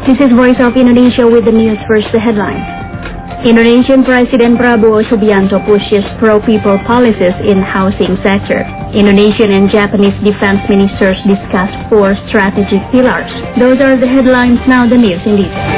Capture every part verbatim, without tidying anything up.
This is Voice of Indonesia with the news. First, the headlines. Indonesian President Prabowo Subianto pushes pro-people policies in housing sector. Indonesian and Japanese defense ministers discuss four strategic pillars. Those are the headlines. Now the news in detail.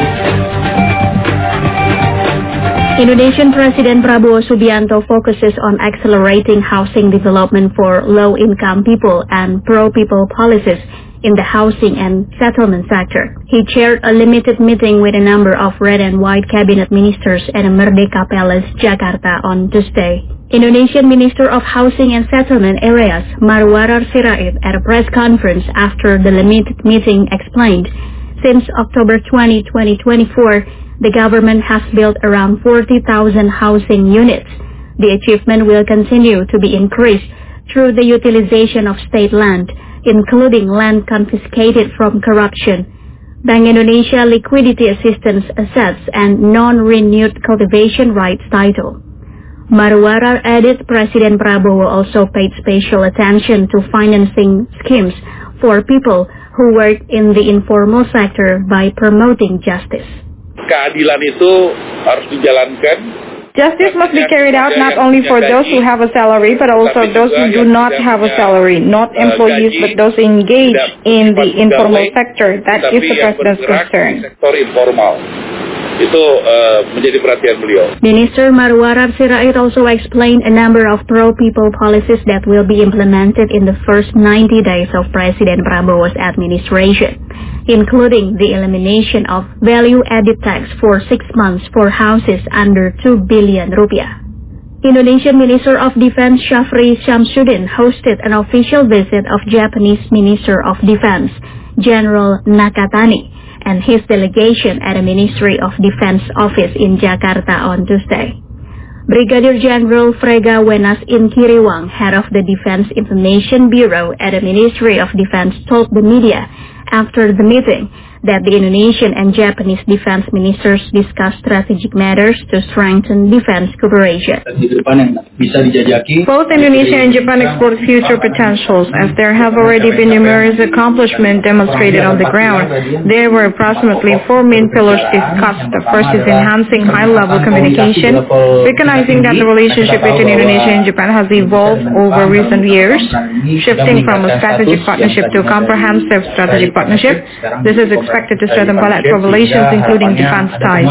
Indonesian President Prabowo Subianto focuses on accelerating housing development for low-income people and pro-people policies in the housing and settlement sector. He chaired a limited meeting with a number of red and white cabinet ministers at a Merdeka Palace, Jakarta on Tuesday. Indonesian Minister of Housing and Settlement Areas, Marwarar Sirait, at a press conference after the limited meeting explained, since October twentieth, twenty twenty-four, the government has built around forty thousand housing units. The achievement will continue to be increased through the utilization of state land, including land confiscated from corruption, Bank Indonesia liquidity assistance assets, and non-renewed cultivation rights title. Marwarar added President Prabowo also paid special attention to financing schemes for people who work in the informal sector by promoting justice. Keadilan itu harus dijalankan. Justice must be carried out not only for those who have a salary, but also those who do not have a salary, not employees, but those engaged in the informal sector. That is the President's concern. Sektor informal. Itu uh, menjadi perhatian beliau. Minister Marwarar Sirait also explained a number of pro-people policies that will be implemented in the first ninety days of President Prabowo's administration, including the elimination of value-added tax for six months for houses under two billion rupiah. Indonesian Minister of Defense Shafri Shamsuddin hosted an official visit of Japanese Minister of Defense, General Nakatani, and his delegation at the Ministry of Defense office in Jakarta on Tuesday. Brigadier General Frega Wenas Inkiriwang, head of the Defense Information Bureau at the Ministry of Defense, told the media after the meeting that the Indonesian and Japanese defense ministers discussed strategic matters to strengthen defense cooperation. Both Indonesia and Japan explore future potentials, as there have already been numerous accomplishments demonstrated on the ground. There were approximately four main pillars discussed. The first is enhancing high-level communication, recognizing that the relationship between Indonesia and Japan has evolved over recent years, shifting from a strategic partnership to a comprehensive strategic partnership. This is expected to strengthen bilateral relations, including defense ties.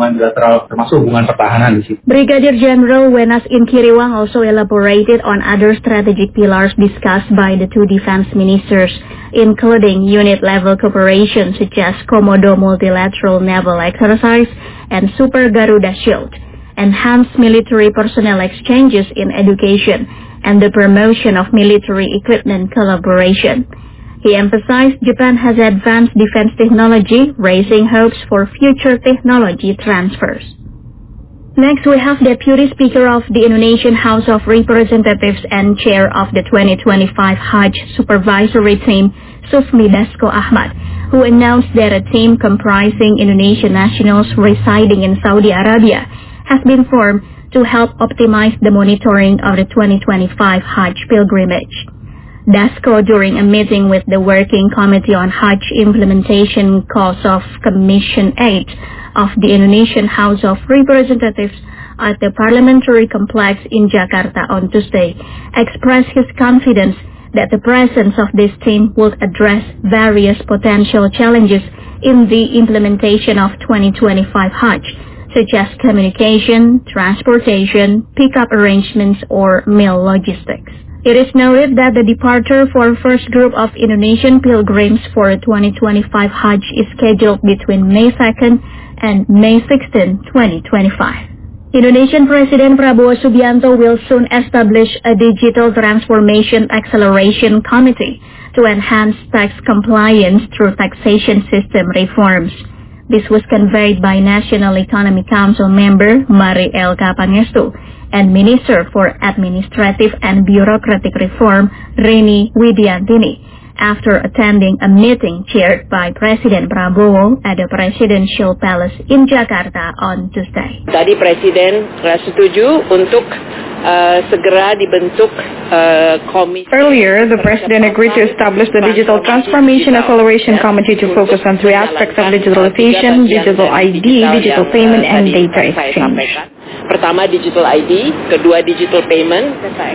Brigadier General Wenas Inkiriwang also elaborated on other strategic pillars discussed by the two defense ministers, including unit-level cooperation such as Komodo Multilateral Naval Exercise and Super Garuda Shield, enhanced military personnel exchanges in education, and the promotion of military equipment collaboration. He emphasized Japan has advanced defense technology, raising hopes for future technology transfers. Next, we have Deputy Speaker of the Indonesian House of Representatives and Chair of the twenty twenty-five Hajj Supervisory Team, Sufmi Dasko Ahmad, who announced that a team comprising Indonesian nationals residing in Saudi Arabia has been formed to help optimize the monitoring of the twenty twenty-five Hajj pilgrimage. Dasko, during a meeting with the Working Committee on Hajj Implementation Cause of Commission eight of the Indonesian House of Representatives at the Parliamentary Complex in Jakarta on Tuesday, expressed his confidence that the presence of this team will address various potential challenges in the implementation of twenty twenty-five Hajj, such as communication, transportation, pickup arrangements, or mail logistics. It is noted that the departure for first group of Indonesian pilgrims for twenty twenty-five Hajj is scheduled between May second and May sixteenth, twenty twenty-five. Indonesian President Prabowo Subianto will soon establish a Digital Transformation Acceleration Committee to enhance tax compliance through taxation system reforms. This was conveyed by National Economic Council member Mari Elka Pangestu and Minister for Administrative and Bureaucratic Reform Reni Widiantini after attending a meeting chaired by Presiden Prabowo at the Presidential Palace in Jakarta on Tuesday. Tadi Presiden uh, setuju untuk uh, segera dibentuk uh, komisi. Earlier, the President agreed to establish the Digital Transformation Acceleration Committee to focus on three aspects of digitalization: digital I D, digital payment, and data exchange. Pertama digital I D, kedua digital payment,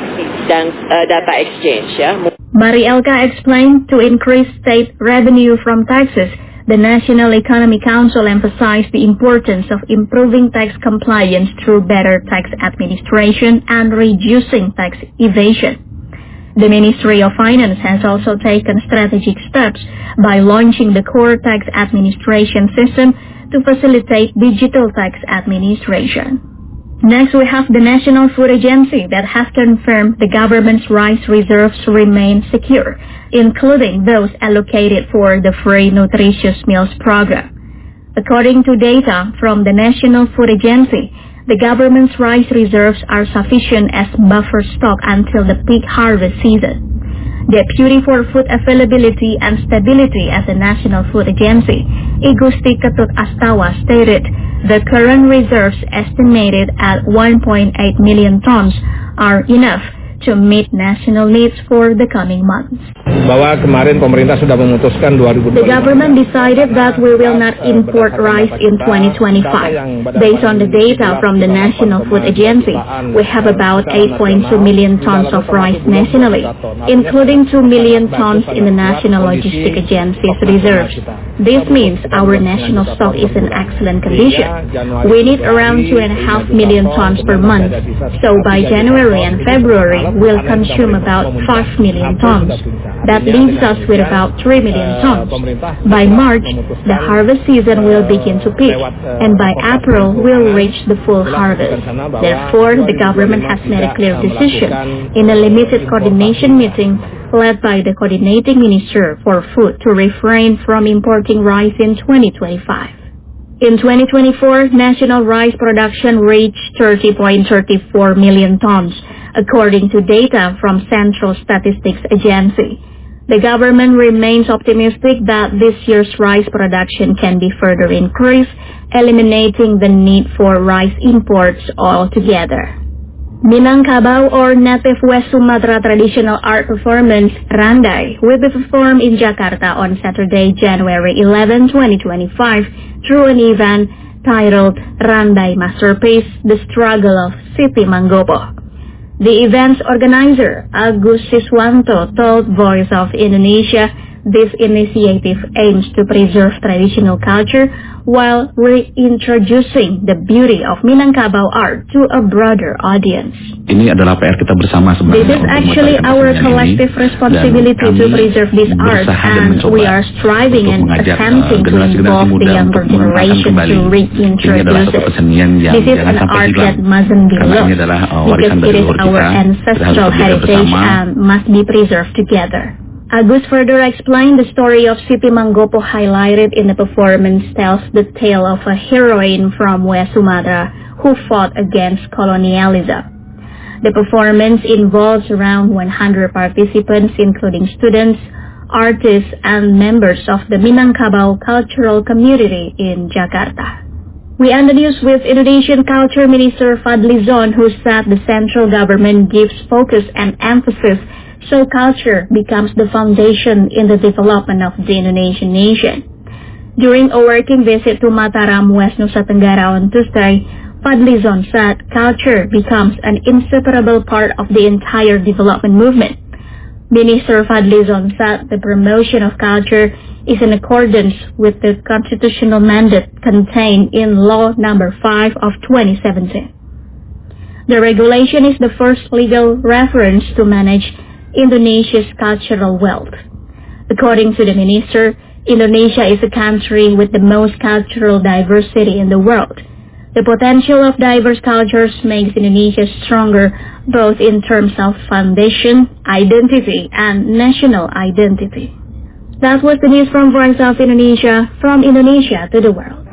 dan uh, data exchange. Ya. Mari Elka explained to increase state revenue from taxes, the National Economic Council emphasized the importance of improving tax compliance through better tax administration and reducing tax evasion. The Ministry of Finance has also taken strategic steps by launching the core tax administration system to facilitate digital tax administration. Next, we have the National Food Agency that has confirmed the government's rice reserves remain secure, including those allocated for the Free Nutritious Meals program. According to data from the National Food Agency, the government's rice reserves are sufficient as buffer stock until the peak harvest season. Deputy for Food Availability and Stability at the National Food Agency, Igusti Ketut Astawa, stated the current reserves, estimated at one point eight million tons, are enough to meet national needs for the coming months. Bahwa kemarin pemerintah sudah memutuskan dua ribu dua puluh lima. The government decided that we will not import rice in twenty twenty-five. Based on the data from the National Food Agency, we have about eight point two million tons of rice nationally, including two million tons in the National Logistic Agency's reserves. This means our national stock is in excellent condition. We need around two and a half million tons per month. So by January and February, we'll consume about five million tons. That leaves us with about three million tons. By March, the harvest season will begin to peak, and by April, we'll reach the full harvest. Therefore, the government has made a clear decision in a limited coordination meeting led by the coordinating minister for food to refrain from importing rice in twenty twenty-five. In twenty twenty-four, national rice production reached thirty point three four million tons, according to data from Central Statistics Agency. The government remains optimistic that this year's rice production can be further increased, eliminating the need for rice imports altogether. Minangkabau, or Native West Sumatra traditional art performance, Randai, will be performed in Jakarta on Saturday, January eleventh, twenty twenty-five, through an event titled Randai Masterpiece, The Struggle of Siti Manggopo. The event's organizer, Agus Siswanto, told Voice of Indonesia this initiative aims to preserve traditional culture while reintroducing the beauty of Minangkabau art to a broader audience. Ini adalah P R kita bersama sebenarnya. This is actually our collective responsibility to preserve this art, and we are striving and attempting to involve the younger generation to reintroduce it. This is an art that mustn't be lost, because it is our ancestral heritage and must be preserved together. Agus further explained the story of Siti Manggopo highlighted in the performance tells the tale of a heroine from West Sumatra who fought against colonialism. The performance involves around one hundred participants, including students, artists, and members of the Minangkabau cultural community in Jakarta. We end the news with Indonesian Culture Minister Fadli Zon, who said the central government gives focus and emphasis so culture becomes the foundation in the development of the Indonesian nation. During a working visit to Mataram, West Nusa Tenggara on Tuesday, Fadli Zon said culture becomes an inseparable part of the entire development movement. Minister Fadli Zon said the promotion of culture is in accordance with the constitutional mandate contained in Law Number five of twenty seventeen. The regulation is the first legal reference to manage Indonesia's cultural wealth. According to the minister, Indonesia is a country with the most cultural diversity in the world. The potential of diverse cultures makes Indonesia stronger both in terms of foundation, identity, and national identity. That was the news from Voice of Indonesia, from Indonesia to the world.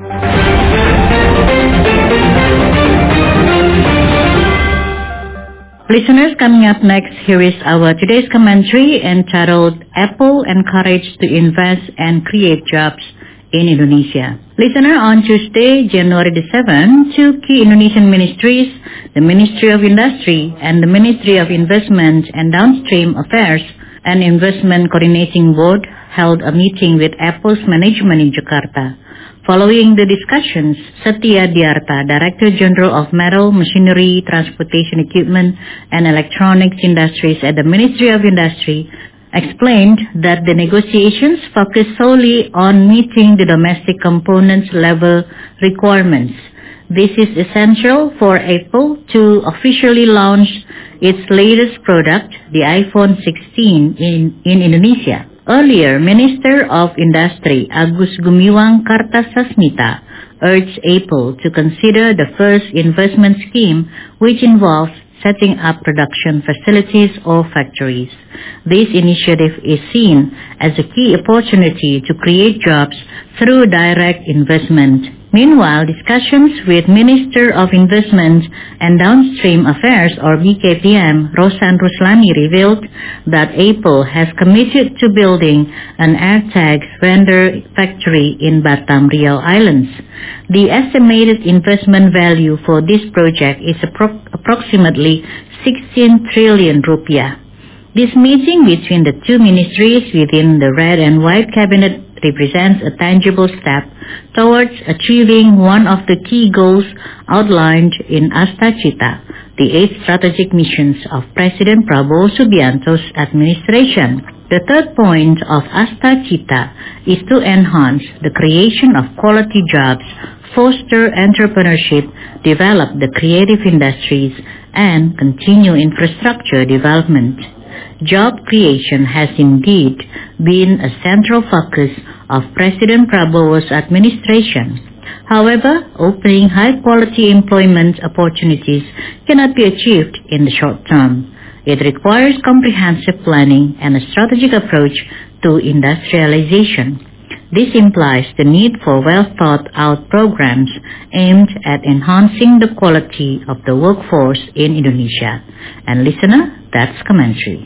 Listeners, coming up next, here is our today's commentary entitled Apple Encouraged to Invest and Create Jobs in Indonesia. Listener, on Tuesday, January the seventh, two key Indonesian ministries, the Ministry of Industry and the Ministry of Investment and Downstream Affairs and Investment Coordinating Board, held a meeting with Apple's management in Jakarta. Following the discussions, Satya Diarta, Director General of Metal, Machinery, Transportation Equipment and Electronics Industries at the Ministry of Industry, explained that the negotiations focus solely on meeting the domestic components level requirements. This is essential for Apple to officially launch its latest product, the iPhone sixteen, in, in Indonesia. Earlier, Minister of Industry Agus Gumiwang Kartasasmita urged Apple to consider the first investment scheme, which involves setting up production facilities or factories. This initiative is seen as a key opportunity to create jobs through direct investment. Meanwhile, discussions with Minister of Investment and Downstream Affairs, or B K P M, Rosan Ruslani, revealed that Apple has committed to building an AirTag vendor factory in Batam, Riau Islands. The estimated investment value for this project is appro- approximately sixteen trillion rupiah. This meeting between the two ministries within the Red and White Cabinet represents a tangible step towards achieving one of the key goals outlined in Asta Cita, the eight strategic missions of President Prabowo Subianto's administration. The third point of Asta Cita is to enhance the creation of quality jobs, foster entrepreneurship, develop the creative industries, and continue infrastructure development. Job creation has indeed been a central focus of President Prabowo's administration. However, opening high-quality employment opportunities cannot be achieved in the short term. It requires comprehensive planning and a strategic approach to industrialization. This implies the need for well-thought-out programs aimed at enhancing the quality of the workforce in Indonesia. And listener, that's commentary.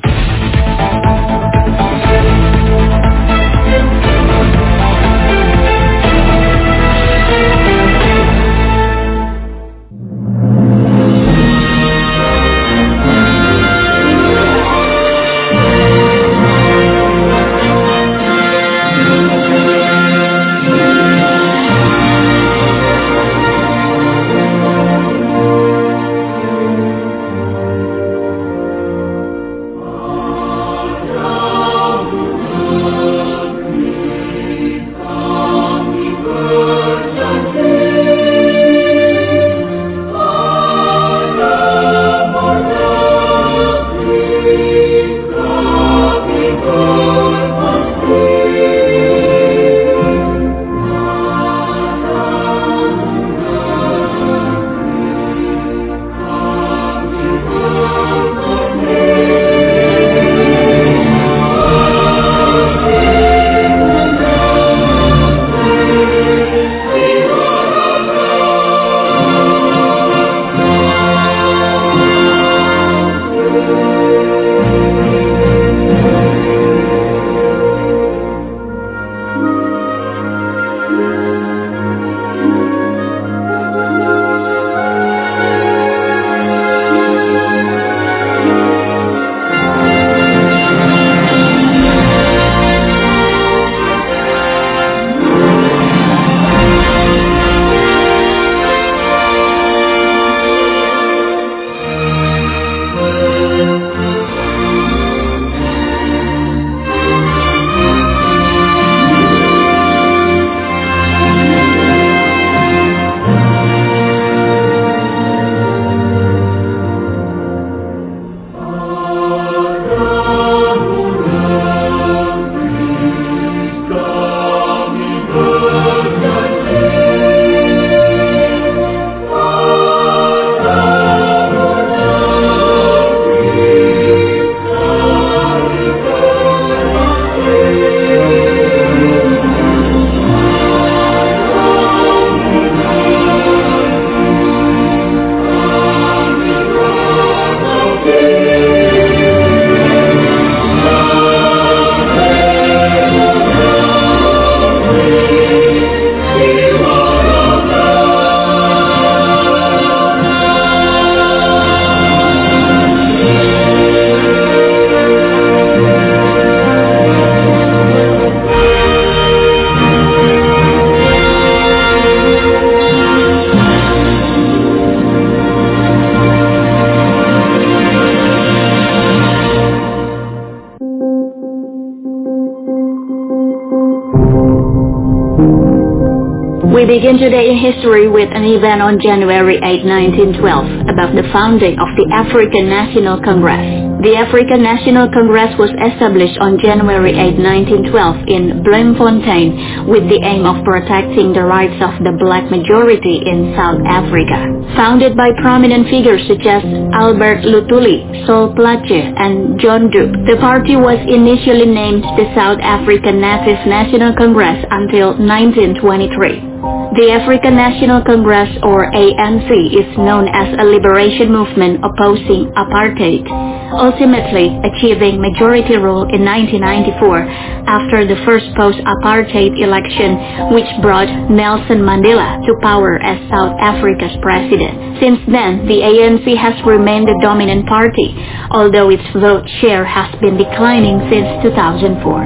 We begin today in history with an event on January eighth, nineteen twelve, about the founding of the African National Congress. The African National Congress was established on January eighth, nineteen twelve in Bloemfontein with the aim of protecting the rights of the black majority in South Africa. Founded by prominent figures such as Albert Luthuli, Sol Plaatje, and John Duke, the party was initially named the South African Native National Congress until nineteen twenty-three. The African National Congress, or A N C, is known as a liberation movement opposing apartheid, ultimately achieving majority rule in nineteen ninety-four after the first post-apartheid election, which brought Nelson Mandela to power as South Africa's president. Since then, the A N C has remained the dominant party, although its vote share has been declining since two thousand four.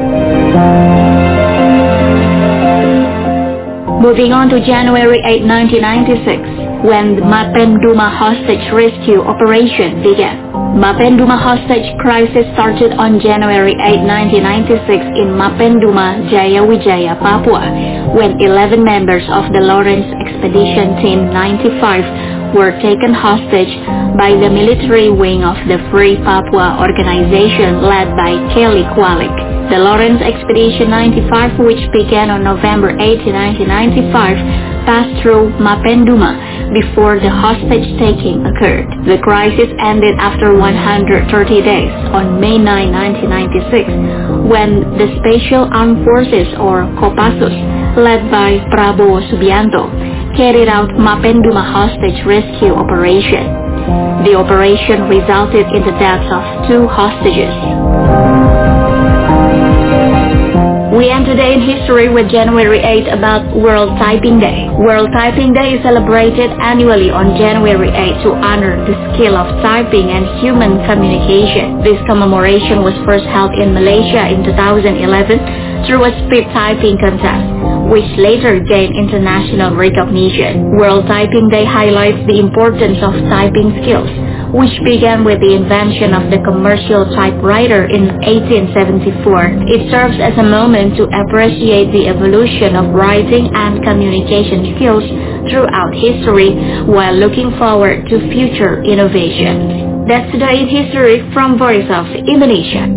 Moving on to January eighth, nineteen ninety-six, when the Mapenduma hostage rescue operation began. Mapenduma hostage crisis started on January eighth, nineteen ninety-six in Mapenduma, Jayawijaya, Papua, when eleven members of the Lawrence Expedition Team ninety-five were taken hostage by the military wing of the Free Papua organization led by Kelly Kwalik. The Lawrence Expedition ninety-five, which began on November eighteenth, nineteen ninety-five, passed through Mapenduma before the hostage-taking occurred. The crisis ended after one hundred thirty days on May ninth, nineteen ninety-six, when the Special Armed Forces, or Kopassus, led by Prabowo Subianto, carried out Mapenduma hostage rescue operation. The operation resulted in the deaths of two hostages. We end today in history with January eighth about World Typing Day. World Typing Day is celebrated annually on January eighth to honor the skill of typing and human communication. This commemoration was first held in Malaysia in two thousand eleven through a speed typing contest, which later gained international recognition. World Typing Day highlights the importance of typing skills, which began with the invention of the commercial typewriter in eighteen seventy-four. It serves as a moment to appreciate the evolution of writing and communication skills throughout history while looking forward to future innovations. That's Today in History from Voice of Indonesia.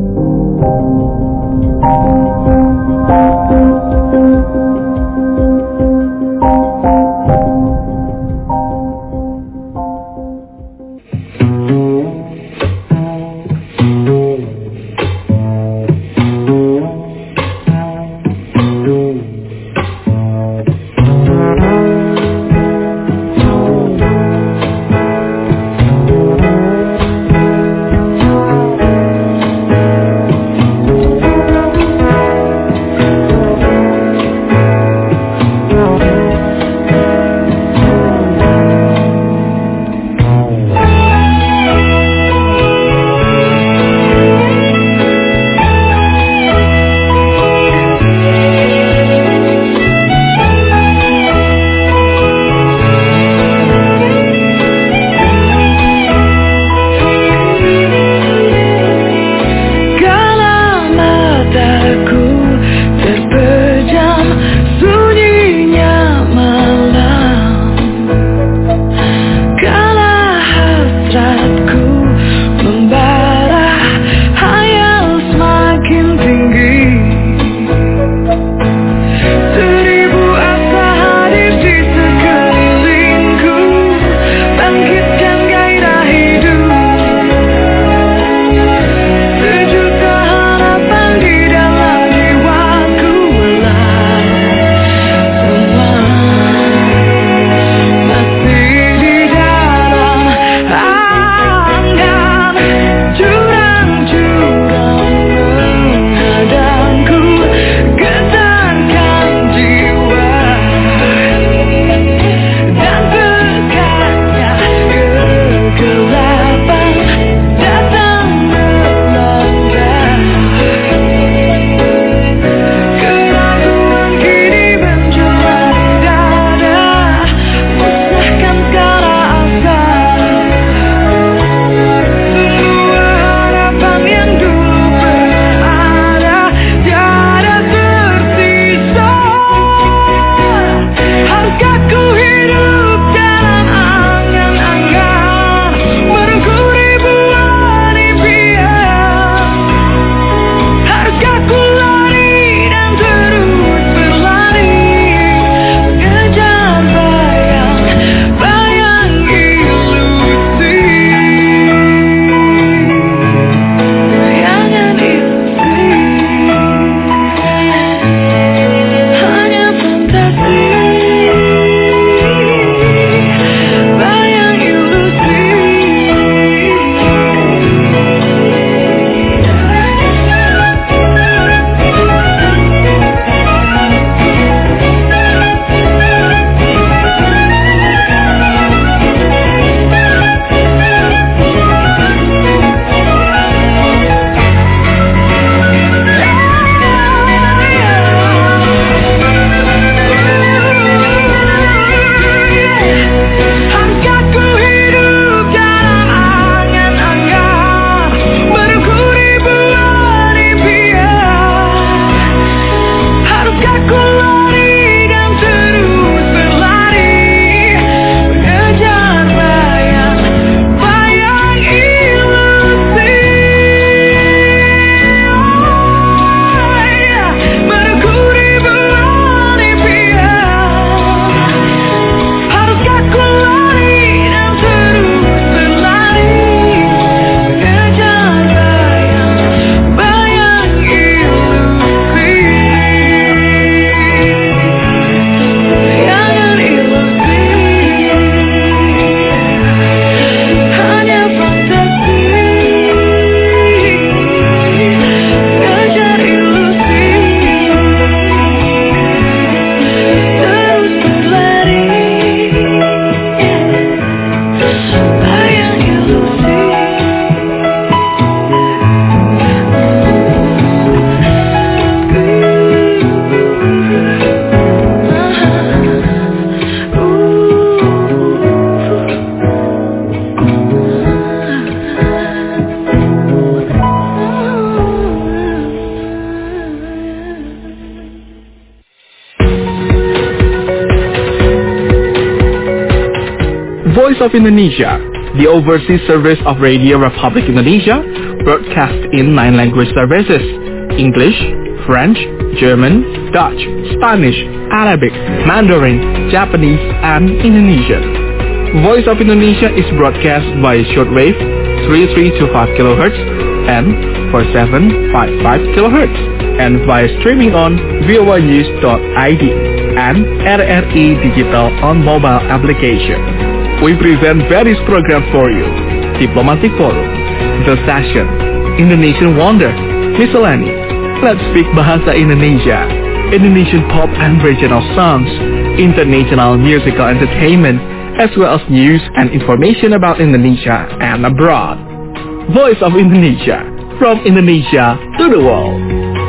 Voice of Indonesia, the overseas service of Radio Republic Indonesia, broadcast in nine language services: English, French, German, Dutch, Spanish, Arabic, Mandarin, Japanese, and Indonesian. Voice of Indonesia is broadcast by shortwave three three two five kilohertz and four seven five five kilohertz, and via streaming on V O A news dot I D and R R I Digital on mobile application. We present various programs for you: Diplomatic Forum, The Session, Indonesian Wonder, Miscellany, Let's Speak Bahasa Indonesia, Indonesian pop and regional songs, international musical entertainment, as well as news and information about Indonesia and abroad. Voice of Indonesia, from Indonesia to the world.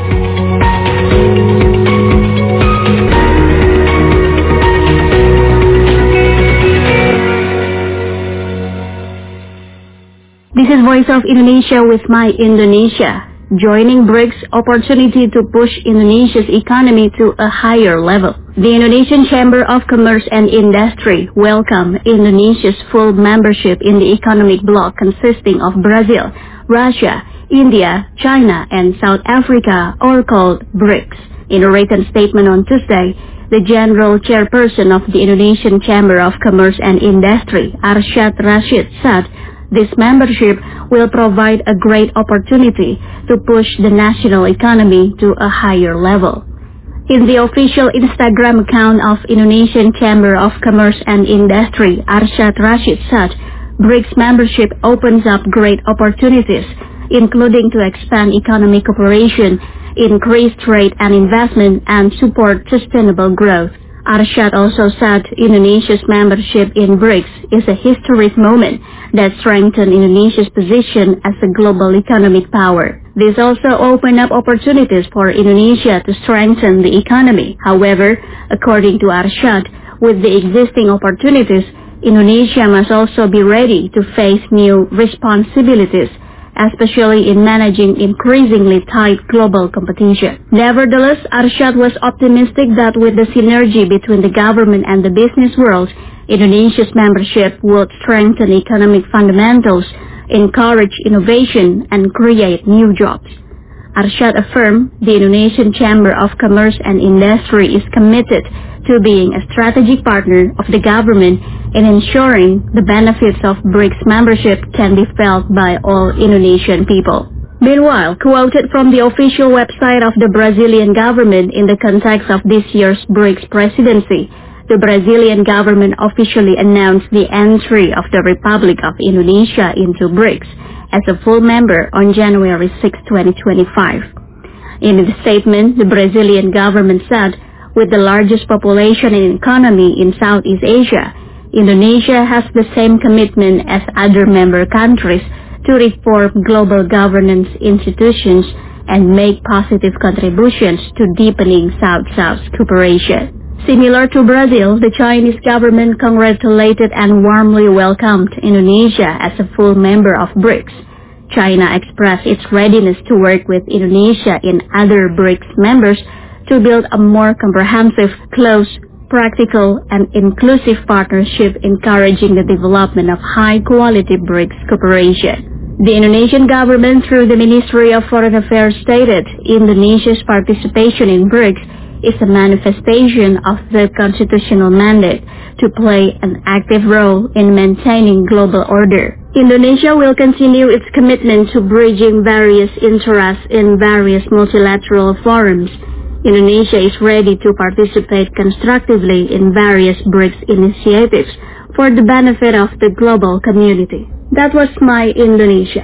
This is Voice of Indonesia with My Indonesia. Joining BRICS, opportunity to push Indonesia's economy to a higher level. The Indonesian Chamber of Commerce and Industry welcomed Indonesia's full membership in the economic bloc consisting of Brazil, Russia, India, China, and South Africa, or called BRICS. In a written statement on Tuesday, the General Chairperson of the Indonesian Chamber of Commerce and Industry, Arsyad Rashid, said this membership will provide a great opportunity to push the national economy to a higher level. In the official Instagram account of Indonesian Chamber of Commerce and Industry, Arsyad Rashid said, BRICS membership opens up great opportunities, including to expand economic cooperation, increase trade and investment, and support sustainable growth. Arsyad also said Indonesia's membership in BRICS is a historic moment that strengthened Indonesia's position as a global economic power. This also opened up opportunities for Indonesia to strengthen the economy. However, according to Arsyad, with the existing opportunities, Indonesia must also be ready to face new responsibilities, especially in managing increasingly tight global competition. Nevertheless, Arsyad was optimistic that with the synergy between the government and the business world, Indonesia's membership would strengthen economic fundamentals, encourage innovation, and create new jobs. Arsyad affirmed the Indonesian Chamber of Commerce and Industry is committed to being a strategic partner of the government in ensuring the benefits of BRICS membership can be felt by all Indonesian people. Meanwhile, quoted from the official website of the Brazilian government in the context of this year's BRICS presidency, the Brazilian government officially announced the entry of the Republic of Indonesia into BRICS as a full member on January sixth, twenty twenty-five. In the statement, the Brazilian government said, with the largest population and economy in Southeast Asia, Indonesia has the same commitment as other member countries to reform global governance institutions and make positive contributions to deepening South-South cooperation. Similar to Brazil, the Chinese government congratulated and warmly welcomed Indonesia as a full member of BRICS. China expressed its readiness to work with Indonesia and other BRICS members to build a more comprehensive, close, practical, and inclusive partnership encouraging the development of high-quality BRICS cooperation. The Indonesian government, through the Ministry of Foreign Affairs, stated Indonesia's participation in BRICS is a manifestation of the constitutional mandate to play an active role in maintaining global order. Indonesia will continue its commitment to bridging various interests in various multilateral forums. Indonesia is ready to participate constructively in various BRICS initiatives for the benefit of the global community. That was My Indonesia.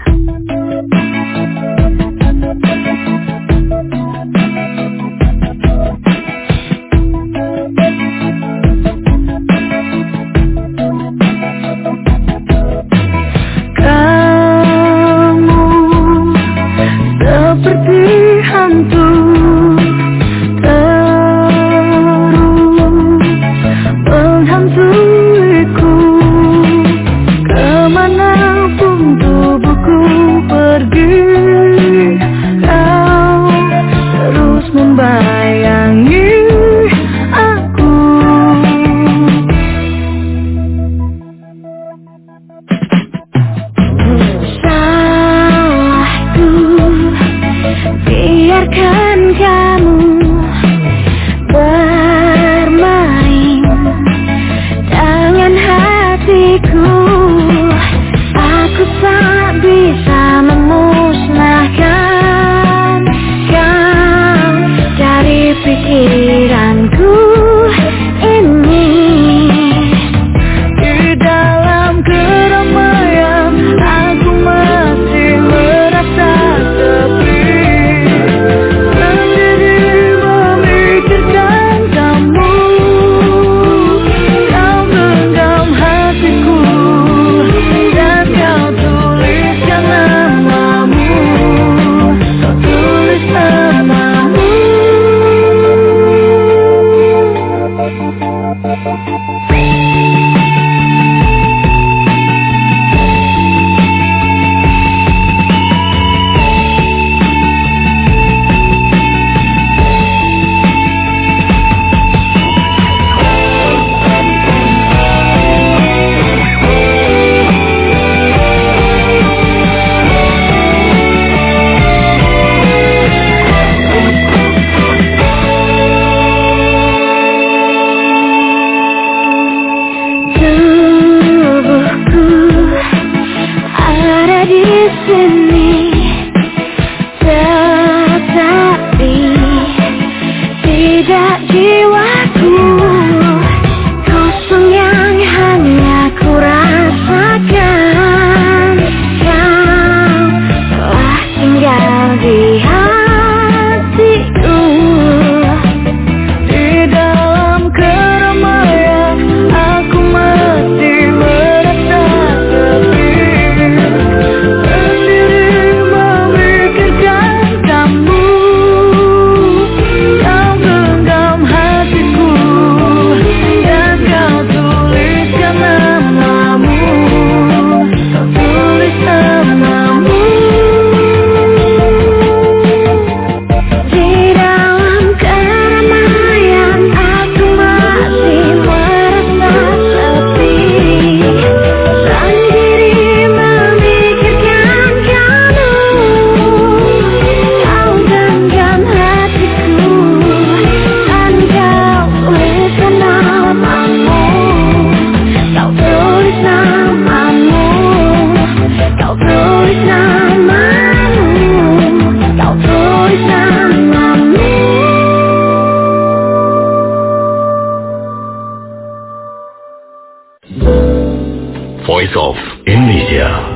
Kemanapun tubuhku Voice of Indonesia.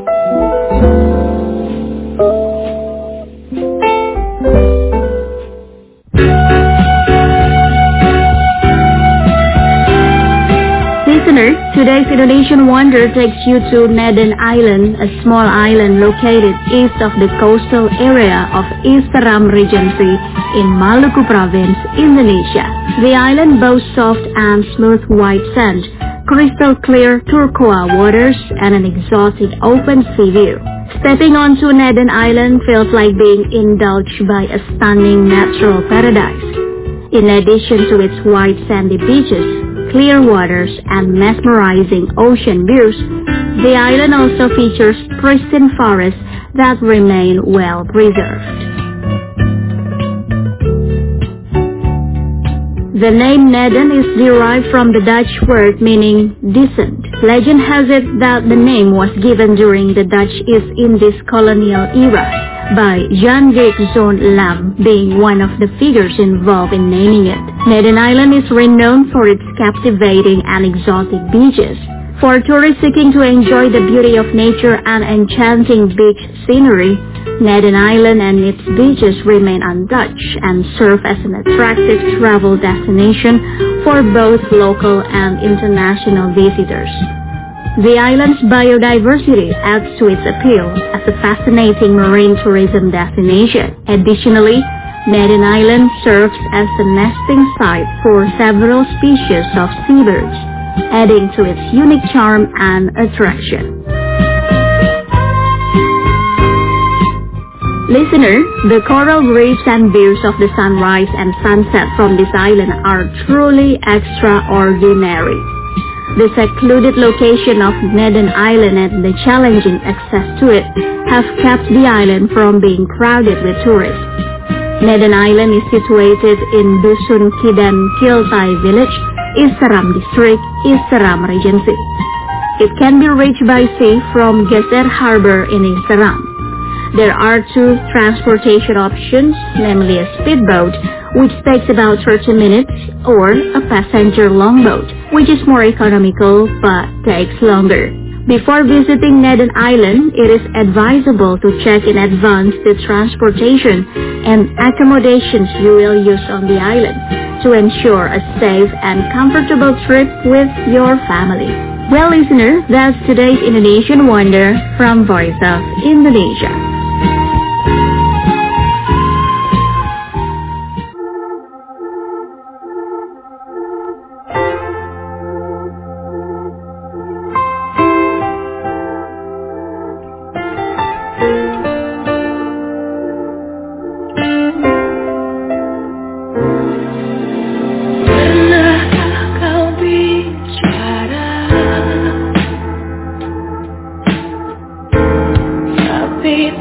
Listener, today's Indonesian Wonder takes you to Medan Island, a small island located east of the coastal area of East Seram Regency in Maluku Province, Indonesia. The island boasts soft and smooth white sand, crystal clear turquoise waters, and an exotic open sea view. Stepping onto Medan Island feels like being indulged by a stunning natural paradise. In addition to its white sandy beaches, clear waters, and mesmerizing ocean views, the island also features pristine forests that remain well preserved. The name Medan is derived from the Dutch word meaning descent. Legend has it that the name was given during the Dutch East Indies colonial era by Jan Dirk Zoon Lam being one of the figures involved in naming it. Medan Island is renowned for its captivating and exotic beaches. For tourists seeking to enjoy the beauty of nature and enchanting beach scenery, Medan Island and its beaches remain untouched and serve as an attractive travel destination for both local and international visitors. The island's biodiversity adds to its appeal as a fascinating marine tourism destination. Additionally, Medan Island serves as a nesting site for several species of seabirds, adding to its unique charm and attraction. Listener, the coral reefs and views of the sunrise and sunset from this island are truly extraordinary. The secluded location of Medan Island and the challenging access to it have kept the island from being crowded with tourists. Medan Island is situated in Dusun Kidan Kiltai Village, East Seram District, East Seram Regency. It can be reached by sea from Geser Harbor in East Seram. There are two transportation options, namely a speedboat, which takes about thirty minutes, or a passenger longboat, which is more economical but takes longer. Before visiting Medan Island, it is advisable to check in advance the transportation and accommodations you will use on the island to ensure a safe and comfortable trip with your family. Well, listener, that's today's Indonesian Wonder from Voice of Indonesia. Be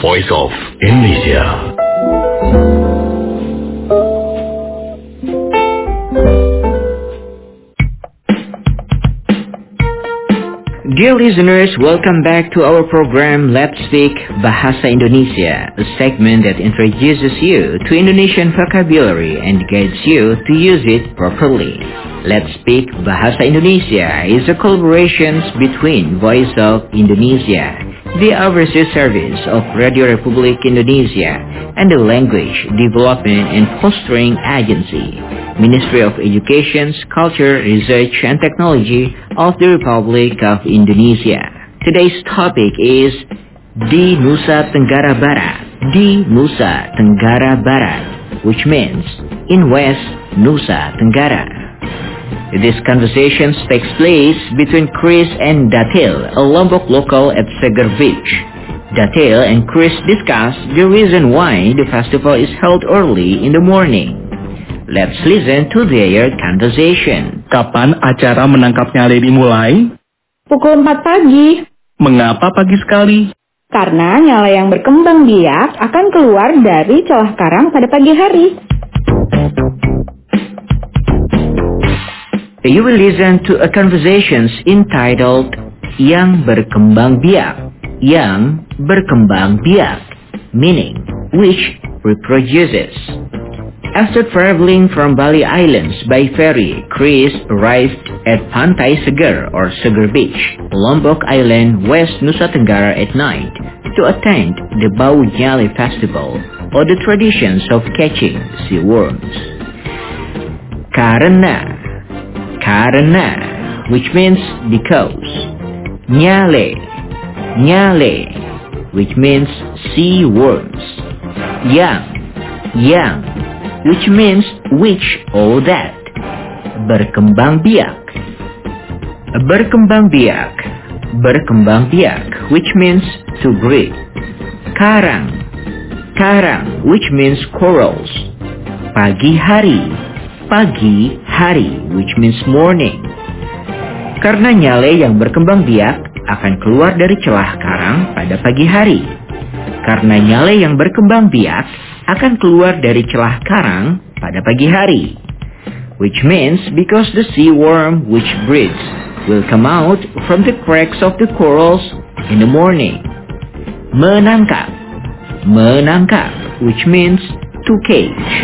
Voice of Indonesia. Dear listeners, welcome back to our program Let's Speak Bahasa Indonesia, a segment that introduces you to Indonesian vocabulary and guides you to use it properly. Let's Speak Bahasa Indonesia is a collaboration between Voice of Indonesia, the overseas service of Radio Republik Indonesia, and the Language Development and Fostering Agency, Ministry of Education, Culture, Research and Technology of the Republic of Indonesia. Today's topic is Di Nusa Tenggara Barat, Di Nusa Tenggara Barat, which means in West Nusa Tenggara. This conversation takes place between Chris and Datil, a Lombok local at Seger Beach. Datil and Chris discuss the reason why the festival is held early in the morning. Let's listen to their conversation. Kapan acara menangkap nyale dimulai? Pukul empat pagi. Mengapa pagi sekali? Karena nyale yang berkembang biak akan keluar dari celah karang pada pagi hari. You will listen to a conversation entitled Yang Berkembang Biak. Yang Berkembang Biak, meaning which reproduces. After traveling from Bali Islands by ferry, Chris arrived at Pantai Seger or Seger Beach, Lombok Island, West Nusa Tenggara at night to attend the Bau Nyale Festival or the traditions of catching sea worms. Karena Karena, which means because. Nyale, nyale, which means sea worms. Yang, yang, which means which or that. Berkembang biak, berkembang biak, berkembang biak, which means to breed. Karang, karang, which means corals. Pagi hari, pagi hari, which means morning. Karena nyale yang berkembang biak akan keluar dari celah karang pada pagi hari. Karena nyale yang berkembang biak akan keluar dari celah karang pada pagi hari. Which means because the sea worm which breeds will come out from the cracks of the corals in the morning. Menangkap, menangkap, which means to cage.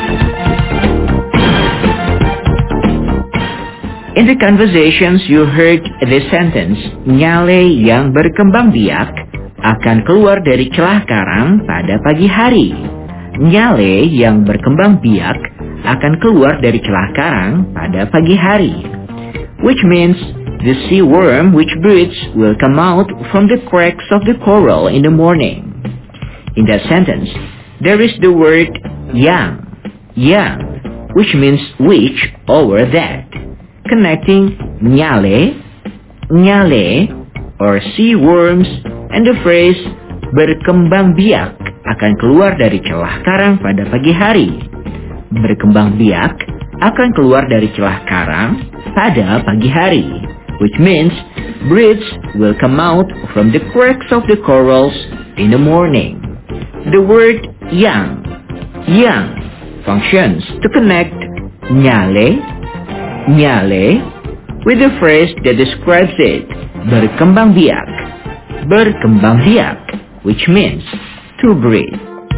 In the conversations you heard the sentence, nyale yang berkembang biak akan keluar dari celah karang pada pagi hari. Nyale yang berkembang biak akan keluar dari celah karang pada pagi hari. Which means the sea worm which breeds will come out from the cracks of the coral in the morning. In that sentence, there is the word yang, yang, which means which or that, connecting nyale, nyale, or sea worms, and the phrase berkembang biak akan keluar dari celah karang pada pagi hari. Berkembang biak akan keluar dari celah karang pada pagi hari, which means breeds will come out from the cracks of the corals in the morning. The word yang, yang, functions to connect nyale, nyale, with the phrase that describes it, berkembang biak, berkembang biak, which means to breed.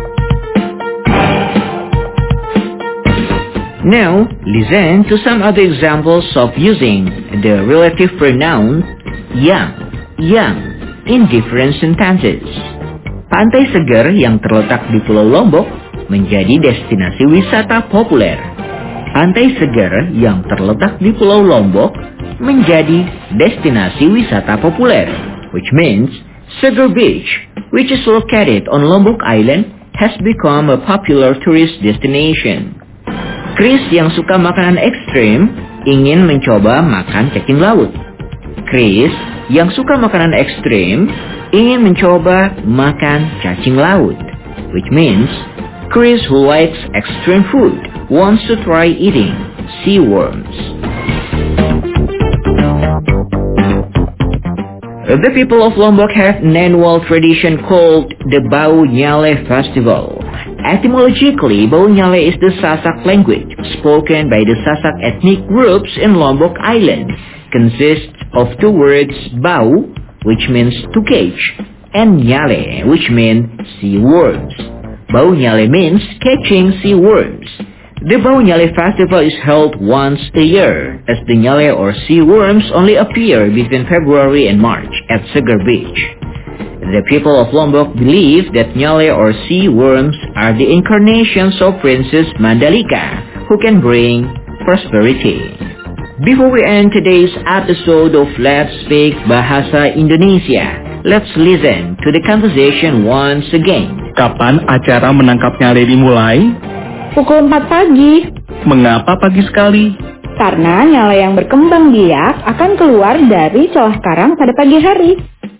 Now, listen to some other examples of using the relative pronoun yang, yang, in different sentences. Pantai Seger yang terletak di Pulau Lombok menjadi destinasi wisata populer. Pantai Seger yang terletak di Pulau Lombok menjadi destinasi wisata populer, which means Seger Beach, which is located on Lombok Island, has become a popular tourist destination. Chris yang suka makanan ekstrim ingin mencoba makan cacing laut. Chris yang suka makanan ekstrim ingin mencoba makan cacing laut, which means Chris who likes extreme food wants to try eating sea worms. The people of Lombok have an annual tradition called the Bau Nyale Festival. Etymologically, Bau Nyale is the Sasak language spoken by the Sasak ethnic groups in Lombok Island. Consists of two words, Bau, which means to catch, and Nyale, which means sea worms. Bau Nyale means catching sea worms. The Bau Nyale Festival is held once a year, as the Nyale or sea worms only appear between February and March at Seger Beach. The people of Lombok believe that Nyale or sea worms are the incarnations of Princess Mandalika, who can bring prosperity. Before we end today's episode of Let's Speak Bahasa Indonesia, let's listen to the conversation once again. Kapan acara menangkap nyale dimulai? Pukul empat pagi. Mengapa pagi sekali? Karena nyale yang berkembang biak akan keluar dari celah karang pada pagi hari.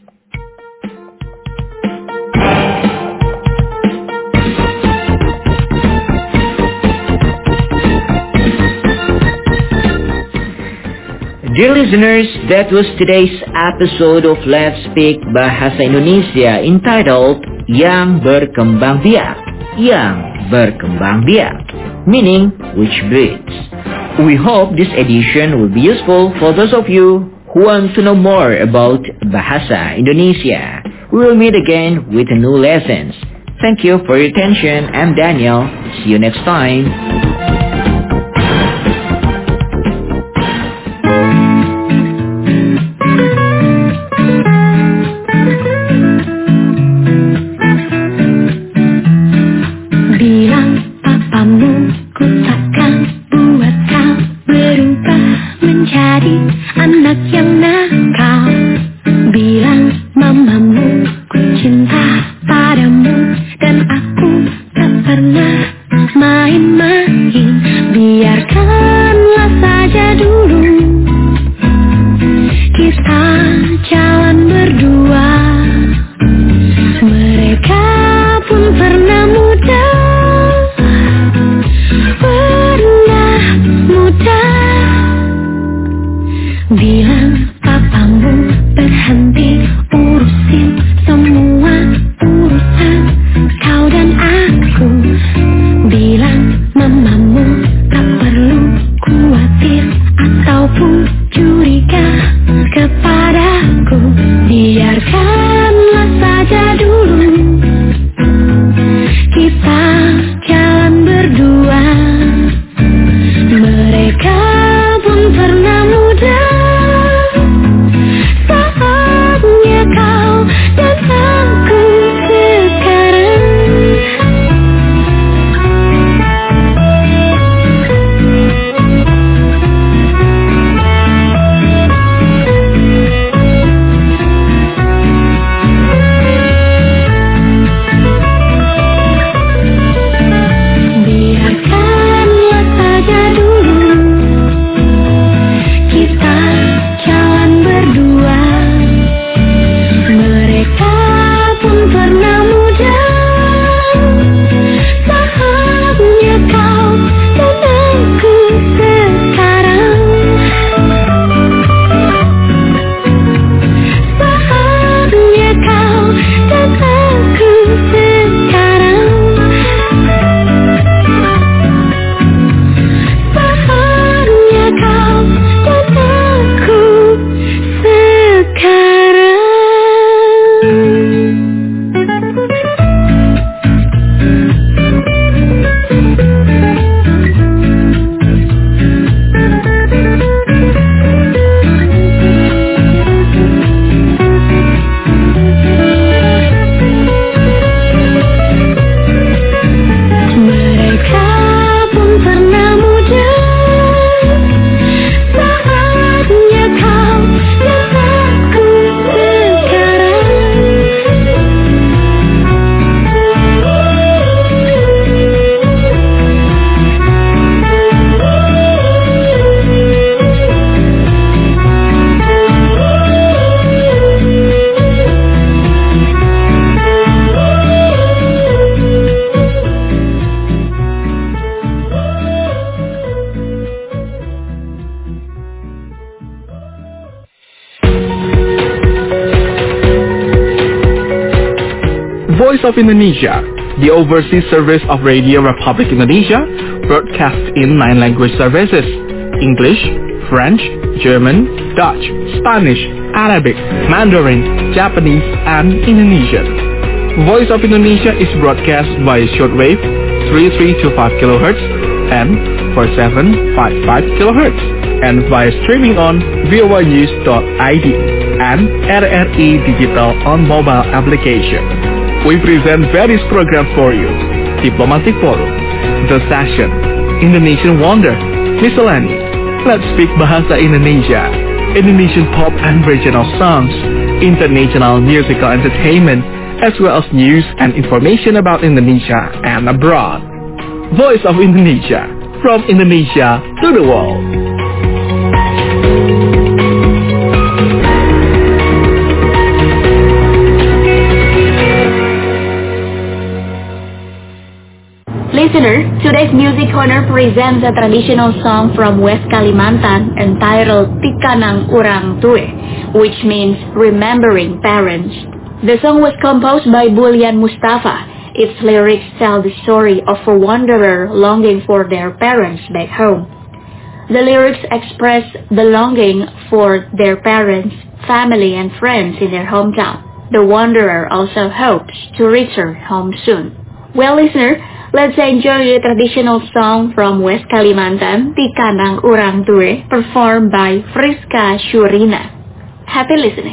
Dear listeners, that was today's episode of Let's Speak Bahasa Indonesia entitled Yang Berkembang Biak. Yang berkembang biak, meaning which breeds. We hope this edition will be useful for those of you who want to know more about Bahasa Indonesia. We will meet again with new lessons. Thank you for your attention. I'm Daniel. See you next time. of Indonesia, the overseas service of Radio Republic Indonesia, broadcasts in nine language services: English, French, German, Dutch, Spanish, Arabic, Mandarin, Japanese, and Indonesian. Voice of Indonesia is broadcast by shortwave three three two five kilohertz and four seven five five kilohertz, and via streaming on voa news dot I D and R R I Digital on mobile application. We present various programs for you: Diplomatic Forum, The Session, Indonesian Wonder, Miscellany, Let's Speak Bahasa Indonesia, Indonesian pop and regional songs, international musical entertainment, as well as news and information about Indonesia and abroad. Voice of Indonesia, from Indonesia to the world. Listener, today's Music Corner presents a traditional song from West Kalimantan entitled Tikanang Urang Tue, which means remembering parents. The song was composed by Bulian Mustafa. Its lyrics tell the story of a wanderer longing for their parents back home. The lyrics express the longing for their parents, family, and friends in their hometown. The wanderer also hopes to return home soon. Well, listener, let's enjoy the traditional song from West Kalimantan, Tikanang Urang Tue, performed by Friska Shurina. Happy listening.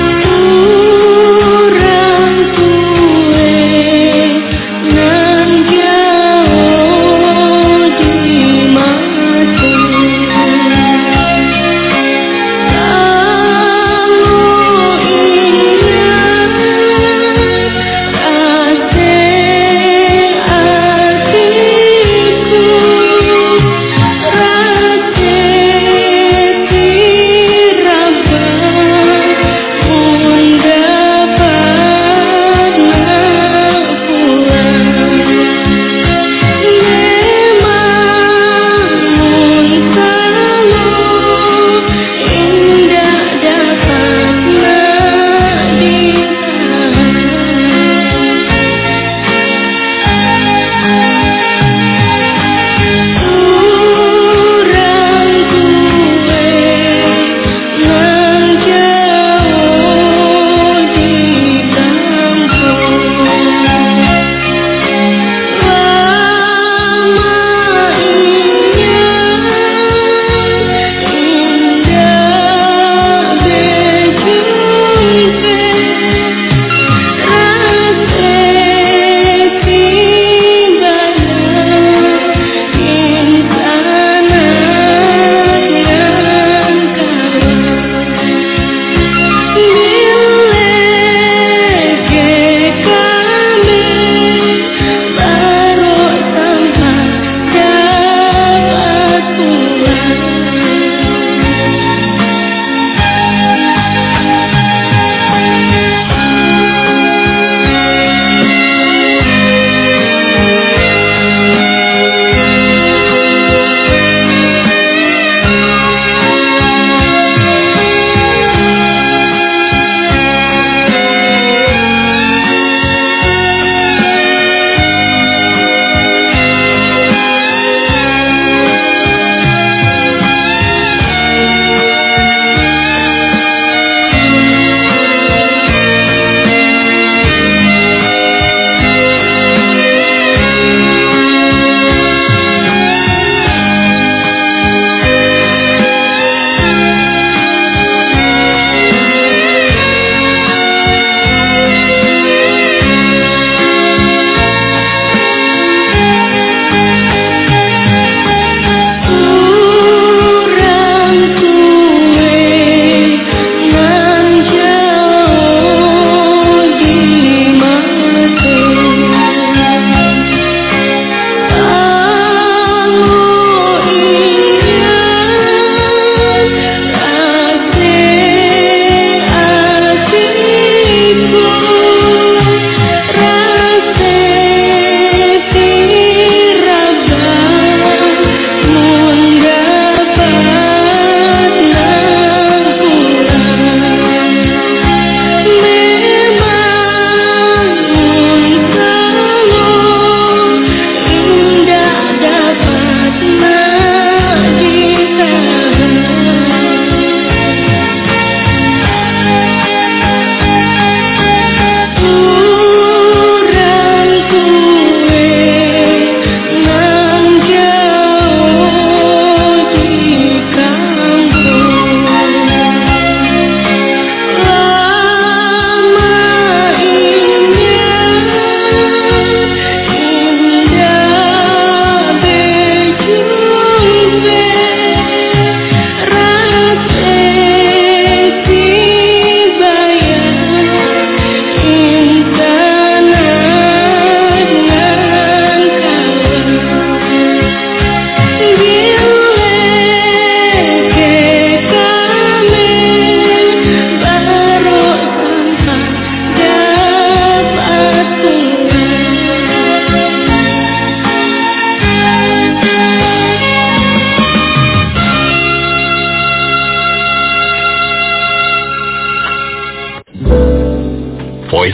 Urang tue nan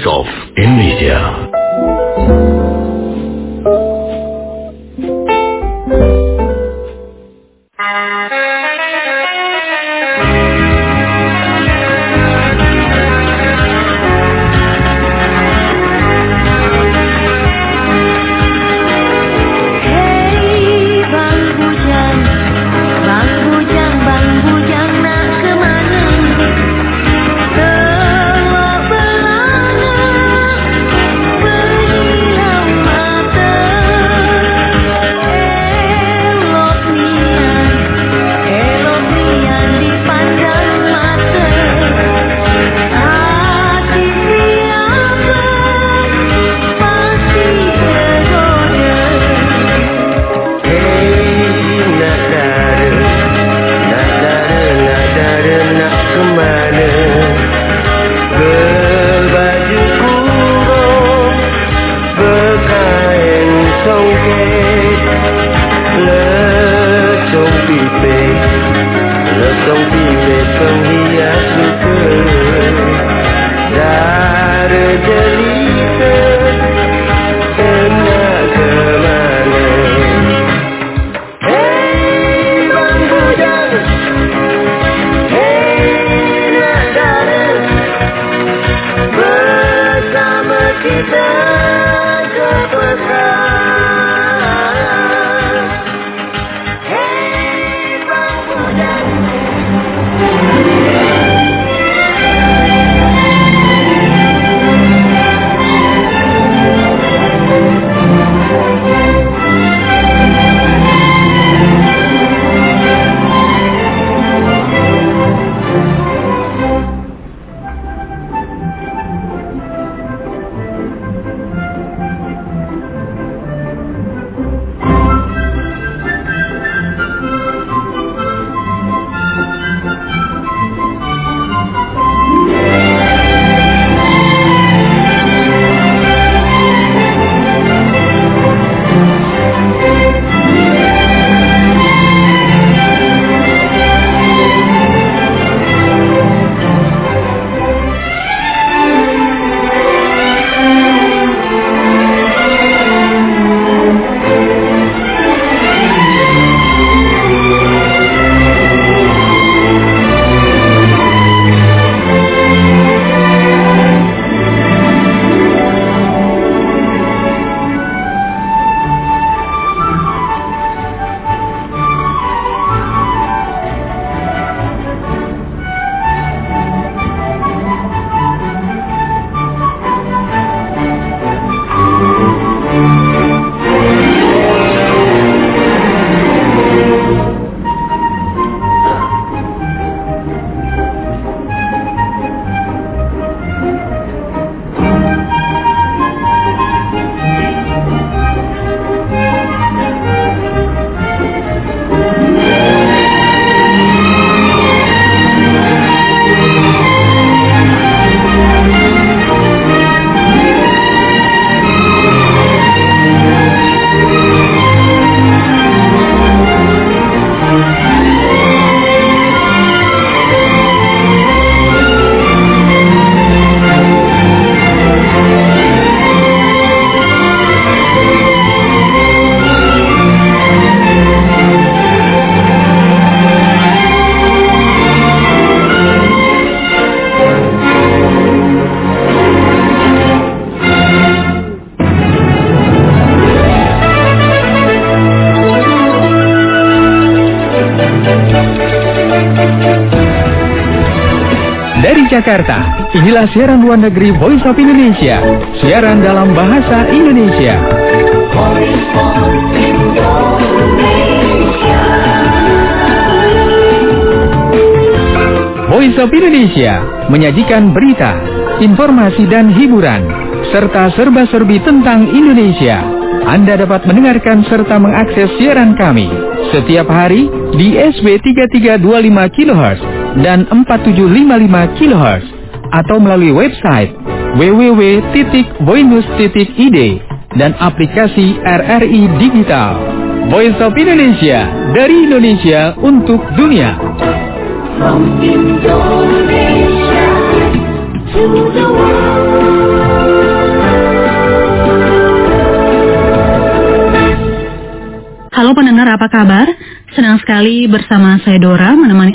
Voice of Indonesia. Dari Jakarta, inilah siaran luar negeri Voice of Indonesia, siaran dalam bahasa Indonesia. Voice of Indonesia. Voice of Indonesia menyajikan berita, informasi dan hiburan, serta serba-serbi tentang Indonesia. Anda dapat mendengarkan serta mengakses siaran kami setiap hari di S B tiga tiga dua lima kilohertz dan empat tujuh lima lima kilohertz atau melalui website w w w titik voinews titik i d dan aplikasi R R I Digital. Voice of Indonesia, dari Indonesia untuk dunia. From Indonesia to the world. Halo pendengar, apa kabar? Senang sekali bersama saya Dora menemani